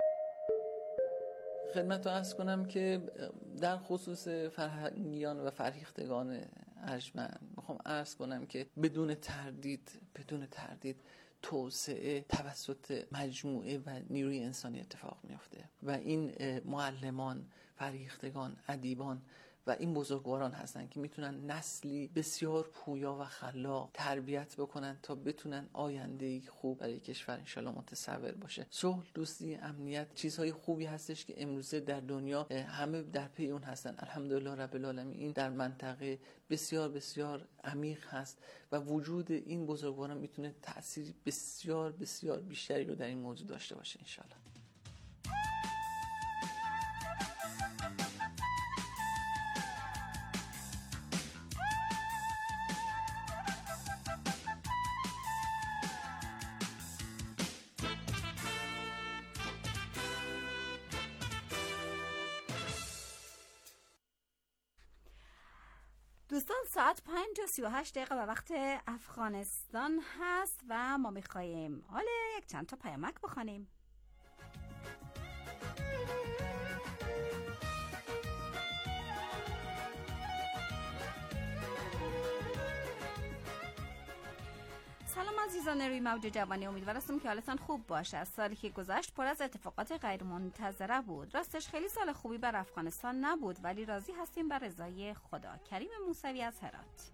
خدمت رو عرض کنم که در خصوص فرهنگیان و فرهیختگان ارجمند میخوام عرض کنم که بدون تردید بدون تردید توسعه توسط مجموعه و نیروی انسانی اتفاق میفته و این معلمان، فرهیختگان، ادیبان و این بزرگواران هستن که میتونن نسلی بسیار پویا و خلاق تربیت بکنن تا بتونن آینده‌ای خوب برای کشور انشالله متصور باشه. صلح، دوستی، امنیت چیزهای خوبی هستش که امروزه در دنیا همه در پی اون هستن. الحمدلله رب العالمین این در منطقه بسیار بسیار عمیق هست و وجود این بزرگواران میتونه تأثیر بسیار بسیار بیشتری رو در این موضوع داشته باشه انشالله. دوستان ساعت پنج و سی و هشت دقیقه و وقت افغانستان هست و ما میخواییم حالا یک چند تا پیامک بخوانیم. سلام عزیزان روی موج جوانی، امیدوار هستم که حالتان خوب باشه. از سالی که گذشت پر از اتفاقات غیر منتظره بود. راستش خیلی سال خوبی بر افغانستان نبود، ولی راضی هستیم بر رضای خدا. کریم موسوی از هرات.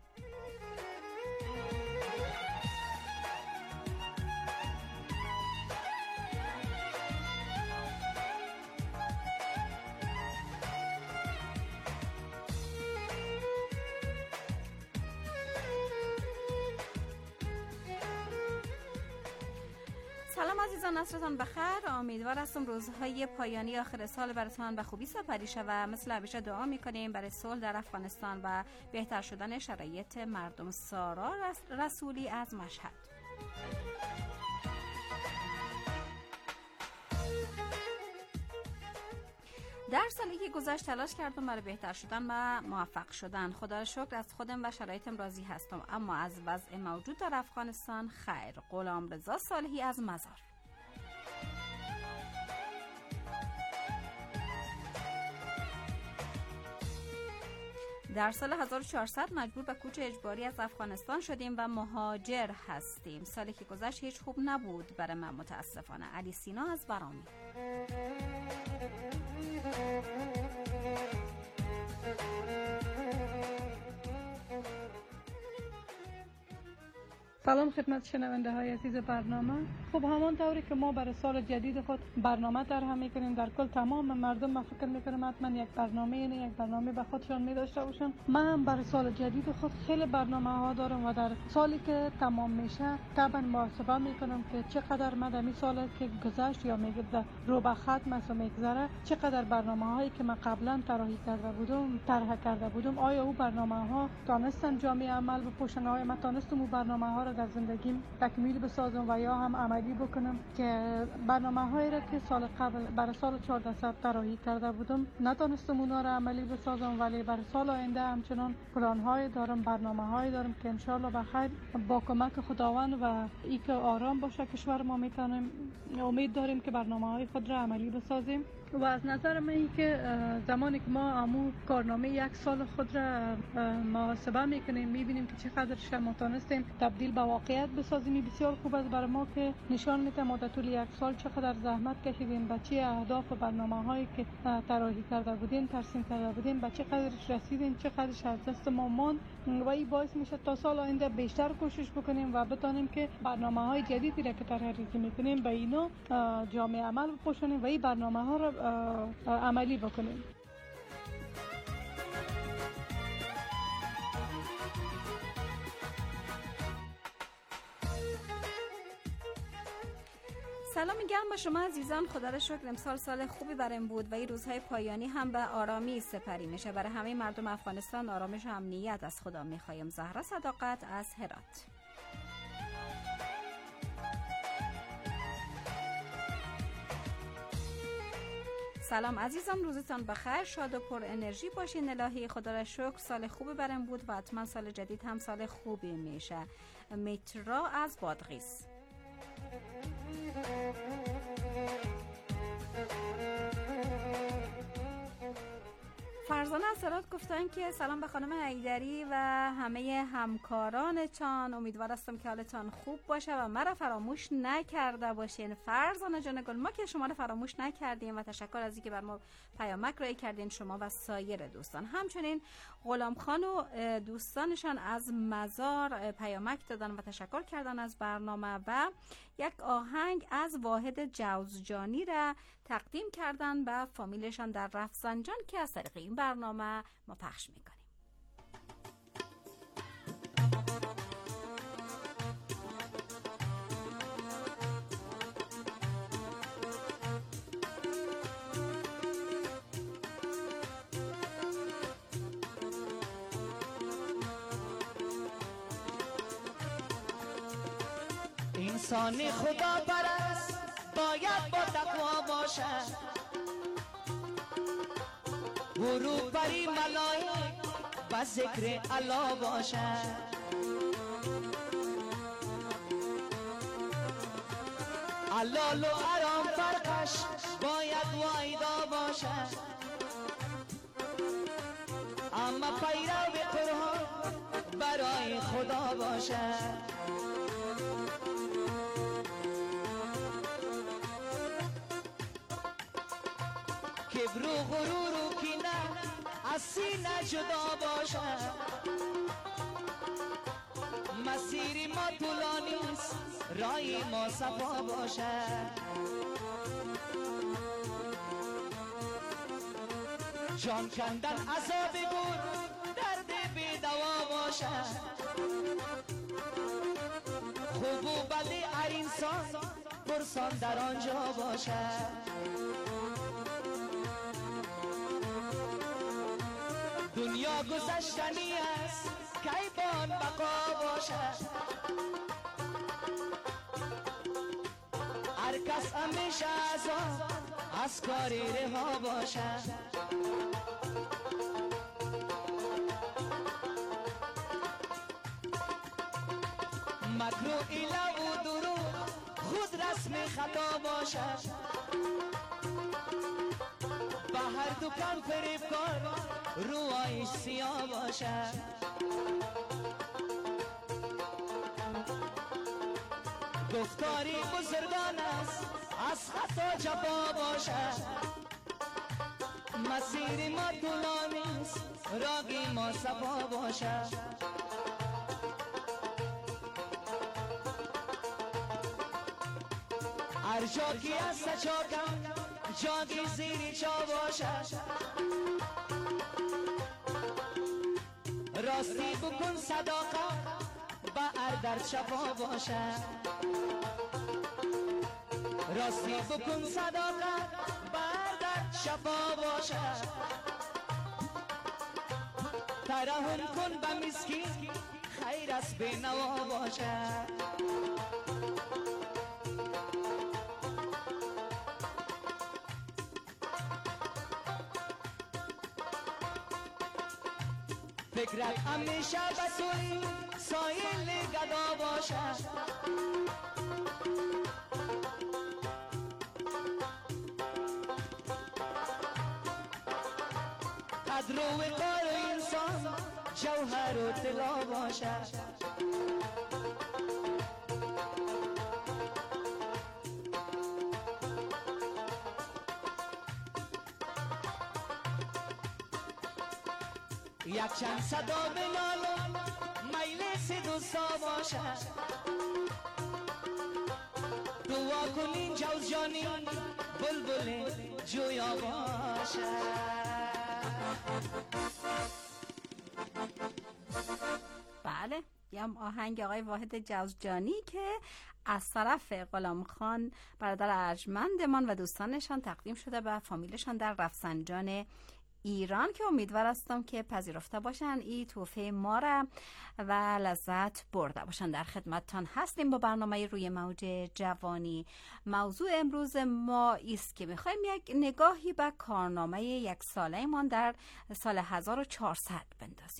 سلام عزیزان، عصرتان بخیر. امیدوار هستم روزهای پایانی آخر سال براتون به خوبی سپری شود. مثل همیشه دعا میکنیم برای صلح در افغانستان و بهتر شدن شرایط مردم. سارا رسولی از مشهد. در سالی که گذشت تلاش کردم برای بهتر شدن و موفق شدن. خدا را شکر از خودم و شرایطم راضی هستم، اما از وضع موجود در افغانستان خیر. غلامرضا صالحی از مزار. در سال هزار و چهارصد مجبور به کوچ اجباری از افغانستان شدیم و مهاجر هستیم. سالی که گذشت هیچ خوب نبود برای من متاسفانه. علی سینا از برامی. سلام خدمت شنونده های عزیز برنامه. خب همان طوری که ما برای سال جدید خود برنامه طرح میکنیم، در کل تمام مردم ما فکر میکنم حتما یک برنامه یعنی یک برنامه به خودشان میداشته باشن. من هم برای سال جدید خود خیلی برنامه ها دارم و در سالی که تمام میشه طبعا محاسبه میکنم که چقدر من در این سال که گذشت یا میگه در رو به ختم است و میگذره چقدر برنامه هایی که من قبلا طراحی کرده بودم طرح کرده بودم آیا او برنامه ها تونستن جامعه عمل بپوشن، آیا من تونستم او برنامه ها را در زندگیم تکمیل بسازم و یا هم عملی بکنم که برنامه هایی را که سال قبل برای سال چهارده طراحی کرده بودم نتونستم اونا را عملی بسازم، ولی برای سال آینده همچنان پلان های دارم، برنامه های دارم که ان شاء الله بخیر با کمک خداوند و ای که آرام باشه کشور ما میتونیم امید داریم که برنامه های خود را عملی بسازیم. و از نظر من این که زمانی که ما امو کارنامه یک سال خود را محاسبه میکنیم میبینیم که چقدرش ما تونستیم تبدیل به واقعیت بسازیم، بسیار خوب است برای ما که نشان میده ما در طول یک سال چقدر زحمت کشیدیم، به چه اهداف و برنامه هایی که طراحی کرده بودیم ترسیم کرده بودیم به چقدرش رسیدیم، چقدرش از دست ما ماند و این باعث میشه تا سال آینده بیشتر کوشش بکنیم و بتونیم که برنامه های جدیدی را که طراحی میکنیم به اینا جامعه عمل بپوشونیم و این برنامه ها را عملی بکنیم. سلام میگم به شما عزیزان. خدا را شکر امسال سال خوبی برایم بود و این روزهای پایانی هم به آرامی سپری میشه. برای همه مردم افغانستان آرامش و امنیت از خدا میخوایم. زهرا صداقت از هرات. سلام عزیزان، روزتان بخیر، شاد و پر انرژی باشین. الهی خدا را شکر سال خوبی برام بود و حتما سال جدید هم سال خوبی میشه. میترا از بادغیس. فرزانه از هرات گفتن که سلام به خانم حیدری و همه همکارانتان، امیدوار هستم که حالتان خوب باشه و مرا فراموش نکرده باشین. فرزانه جان گل، ما که شما رو فراموش نکردیم و تشکر از اینکه بر ما پیامک رای کردین شما و سایر دوستان. همچنین غلام خان و دوستانشان از مزار پیامک دادن و تشکر کردن از برنامه و یک آهنگ از واحد جوزجانی را تقدیم کردن به فامیلشان در رفسنجان که از طریق این برنامه ما پخش میکنیم. انسانی خدا پرست باید با تقوا باشد، غروب بری ملائک به و ذکر الله باشد. حلال و حرام فرقش باید وایدا باشد، اما پیرو به قرآن برای خدا باشد. کبر و غرور و کینه از سینه جدا باشد. مسیر ما طولانی است، رای ما صفا باشد. جان کندن عذاب گور درد بی دوا باشد. خوب و بد هر انسان پرسان در آنجا باشد. دنیا گذشتنی است کیبان بقا باشد. هر کس همیشه از آن از کاری رها باشد. مکر و حیله و دروغ خود رسم خطا باشد. به هر دکان فریب کار روایش سیاه باشد. گفتاری بزرگان است از خطا جفا باشد. مسیر ما طولانی است راهی ما صفا باشد. هر جا کی است چاکم جاگی زیری چا باشد. راستی بکن صداقت با هر در شفا باشد. راستی بکن صداقت با هر در شفا باشد. ترحم کن به مسکین خیر است به نوا باشد. فکرت همیشه بسوی سایل گدا باشد. قدر و وقار انسان جوهر و طلا باشد. یک چند صدا بنالم مجلس دوستا باشد. دعا کنین جوز جانی بلبل جویا باشد. بله، یه آهنگ آقای واحد جوزجانی که از طرف غلام خان برادر ارجمندمان و دوستانشان تقدیم شده به فامیلشان در رفسنجان ایران که امیدوار هستم که پذیرفته باشن این تحفه ما را و لذت برده باشن. در خدمتتان هستیم با برنامه روی موج جوانی. موضوع امروز ما است که میخوایم یک نگاهی به کارنامه یک ساله ایمان در سال هزار و چهارصد بندازیم.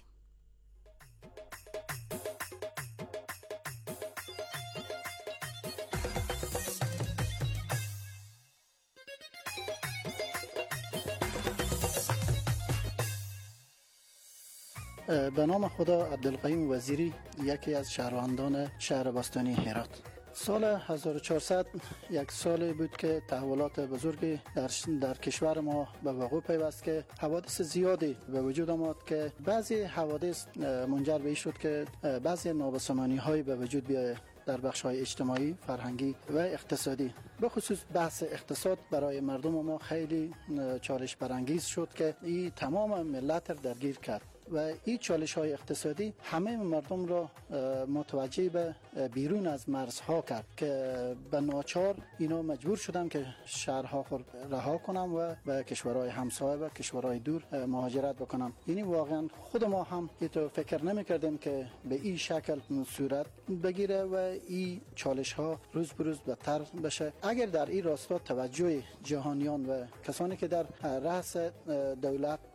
به نام خدا، عبدالقیوم وزیری، یکی از شهروندان شهر باستانی هرات. سال هزار و چهارصد یک سال بود که تحولات بزرگی در, در کشور ما به وقوع پیوست که حوادث زیادی به وجود آمد که بعضی حوادث منجر به این شد که بعضی نابسامانی های به وجود بیاید در بخش‌های اجتماعی، فرهنگی و اقتصادی. به خصوص بحث اقتصاد برای مردم ما خیلی چالش برانگیز شد که این تمام ملت را درگیر کرد و این چالش های اقتصادی همه مردم را متوجه به بیرون از مرزها کرد که به ناچار اینا مجبور شدن که شهرها خود رها کنم و به کشورهای همسایه و کشورهای دور مهاجرت بکنم. یعنی واقعا خود ما هم اینطور فکر نمی کردیم که به این شکل صورت بگیره و این چالش ها روز به روز بدتر بشه. اگر در این راستا توجه جهانیان و کسانی که در رأس دولت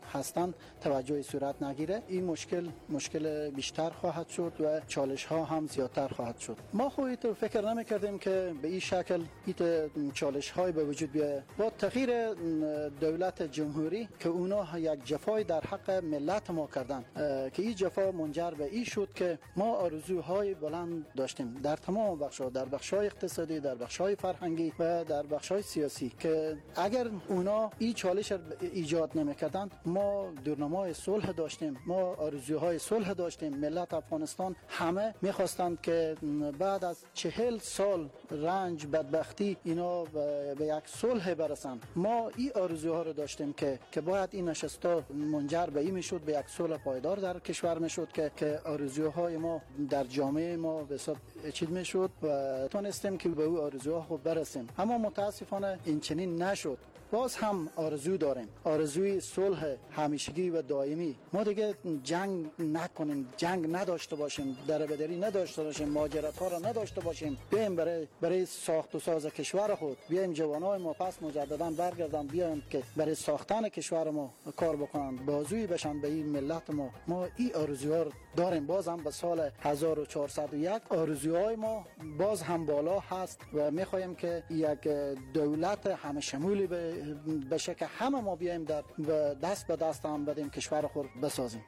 هستند توجه صورت نگیره، این مشکل مشکل بیشتر خواهد شد و چالش ها هم زیادتر خواهد شد. ما خودت فکر نمی‌کردیم که به این شکل این چالش های به وجود بیاید. با تغییر دولت جمهوری که اونا یک جفای در حق ملت ما کردن که این جفا منجر به این شد که ما آرزوهای بلند داشتیم در تمام بخش‌ها، در بخش‌های اقتصادی، در بخش‌های فرهنگی و در بخش‌های سیاسی، که اگر اونا این چالش ایجاد نمی‌کردند ما دورنمای صلح داشتیم، ما آرزوهای صلح داشتیم. ملت افغانستان همه می‌خواستند که بعد از چهل سال رنج بدبختی اینا به یک صلح برسند. ما این آرزوها رو داشتیم که که باید این نشستا منجر به این میشد، به یک صلح پایدار در کشور میشد که که آرزوهای ما در جامعه ما به حساب چیز میشد و تونستیم که به اون آرزوها خود برسیم. اما متاسفانه این چنین نشد. باز هم آرزو داریم، آرزوی صلح همیشگی و دائمی. ما دیگه جنگ نکنیم، جنگ نداشته باشیم، دربدری نداشته باشیم، مهاجرت ها را نداشته باشیم. بیایم برای برای ساخت و ساز کشور خود، بیایم جوانای ما پس مجددا برگردن، بیایم که برای ساختن کشور ما کار بکنن، بازوی بشن به این ملت ما. ما این آرزوها داریم. باز هم به سال هزار و چهارصد و یک آرزوهای ما باز هم بالا هست و میخوایم که یک دولت همه شمولی به بشه که همه ما بیایم در دست به دست هم بدیم کشور خود بسازیم.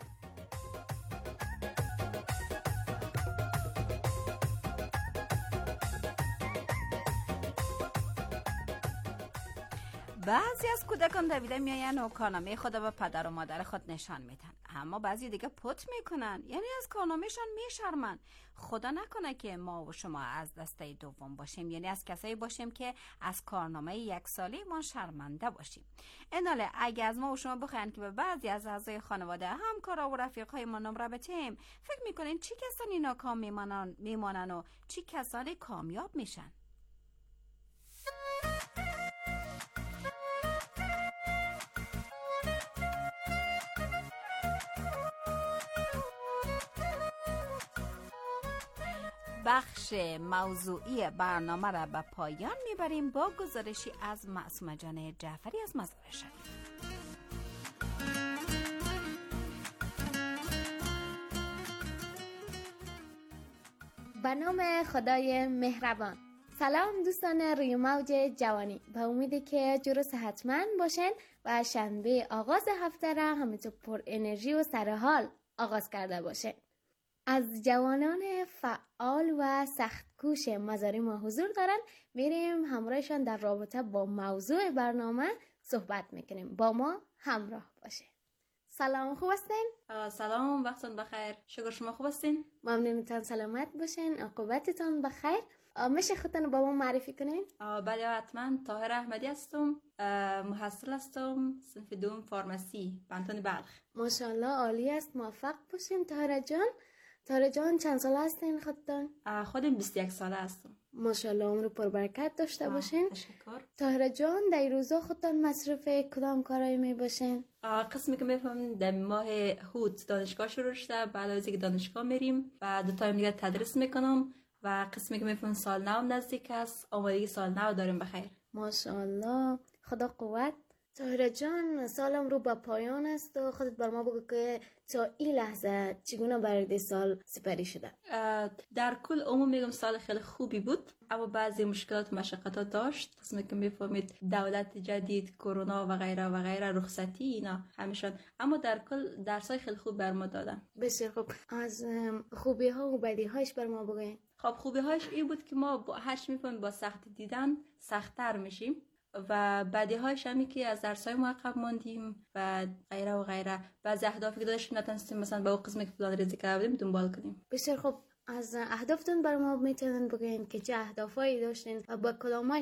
بعضی از کودکان دویده میاین و کارنامه خود به پدر و مادر خود نشان میدن، اما بعضی دیگه پت میکنن، یعنی از کارنامهشان میشرمن. خدا نکنه که ما و شما از دسته دوم باشیم، یعنی از کسایی باشیم که از کارنامه یک ساله ما شرمنده باشیم. اناله اگه از ما و شما بخواین که به بعضی از اعضای خانواده، همکارا و رفیقای ما نمره بتیم، فکر میکنین چی کسانی ناکام میمانن میمانن و چی کسانی کامیاب میشن؟ بخش موضوعی برنامه را به پایان میبریم با گزارشی از معصومه جان جعفری از مزار شریف. به نام خدای مهربان. سلام دوستان روی موج جوانی، به امیدی که جور صحتمند باشین و شنبه آغاز هفته را همینطور پر انرژی و سرحال آغاز کرده باشین. از جوانان فعال و سختکوش مزاری ما حضور دارن، میریم همراهشان در رابطه با موضوع برنامه صحبت میکنیم. با ما همراه باشه. سلام، خوب هستین؟ سلام، وقتتون بخیر. شکر، شما خوب هستین؟ ممنونتان، سلامت باشین، عاقبتتان بخیر. میشه خودتون با ما معرفی کنین؟ بله حتما. طاهر احمدی هستم، محصل هستم، صنف دوم فارمسی، پانتون بلخ. ماشاءالله، عالی است، موفق باشین. طاهر جان طاهر جان چند ساله هستین خودتون؟ خودم بیست و یک ساله هستم. ماشاءالله، عمر پربرکت داشته باشین. تشکر. طاهر جان در این روزا خودتون مصروف کدام کارایی می باشین؟ قسمی که میفهمیم در ماه هوت دانشگاه شروع شده، بعد از اینکه دانشگاه میریم و دو تایم دیگه تدریس میکنم و قسمی که میفهمیم سال نو نزدیک است، آمادگی سال نو داریم بخیر. ماشاءالله، خدا قوت. طاهر جان، سالم رو به پایان است و خودت بر ما بگو که تا این لحظه چگونه برای سال سپری شده؟ در کل عموم میگم سال خیلی خوبی بود، اما بعضی مشکلات و مشقتات داشت. قسمی که میفهمید دولت جدید، کرونا و غیره و غیره، رخصتی، اینا همیشون، اما در کل درسای خیلی خوب بر ما دادن. بسیار خوب. از خوبی ها و بدی هاش بر ما بگوین. خب خوبی هاش این بود که ما با هر چی میفهمیم با سختی دیدن سخت‌تر میشیم و بدی هاش همی که از درسای ما عقب ماندیم و غیره و غیره. بعضی اهدافی که داشتیم نتونستیم مثلا با اون قسمی که پلان ریزی کردیم دنبال کنیم. بسیار خوب. از اهدافتون بر ما میتونن بگین که چه اهدافایی داشتین و با کدامش